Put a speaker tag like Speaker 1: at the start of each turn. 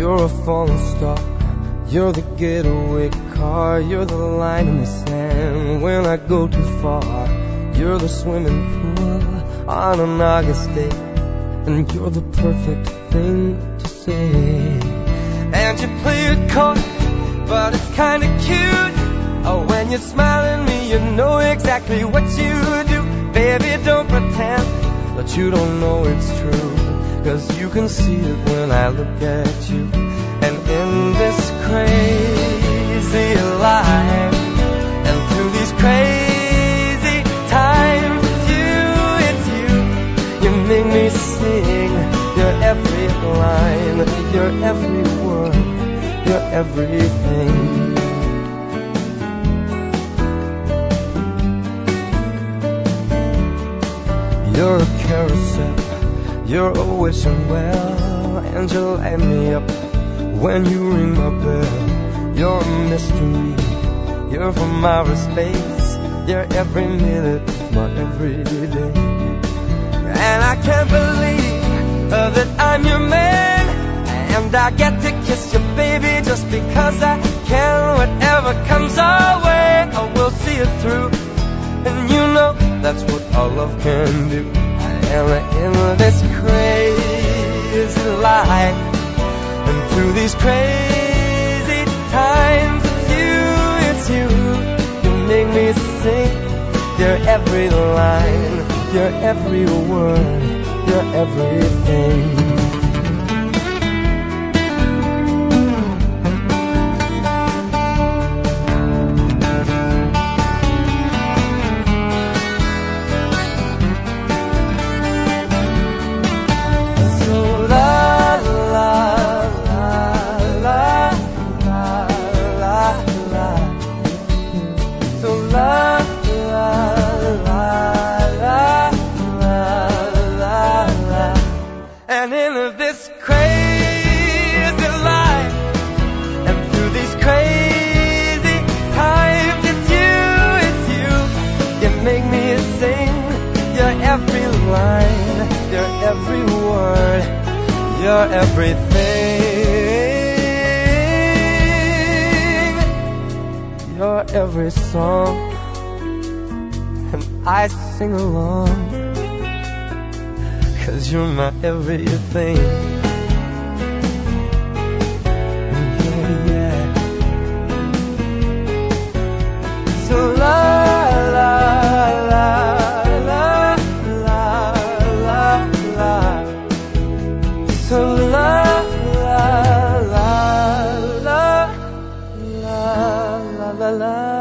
Speaker 1: You're a falling star, you're the getaway car, you're the line in the sand when I go too far. You're the swimming pool on an August day, and you're the perfect thing to say. And you play it coy, but it's kinda cute. Oh, when you smile at me, you know exactly what you do. Baby, don't pretend that you don't know it's true, 'cause you can see it when I look at you. And in this crazy life, and through these crazy times, it's you, you make me sing. You're every line, you're every word, you're everything. You're a carousel, you're always well, and you light me up when you ring my bell. You're a mystery, you're from outer space, you're every minute of my everyday. And I can't believe that I'm your man, and I get to kiss you, baby, just because I can. Whatever comes our way, I will see it through, and you know that's what our love can do. And in this crazy life, and through these crazy times, it's you, you make me sing. You're every line, you're every word, you're everything. And in this crazy life, and through these crazy times, it's you, you make me sing. You're every line, you're every word, you're everything. You're every song, and I sing along, 'cause you're my everything. Yeah. So la la la la la la la. So la la la la la la la.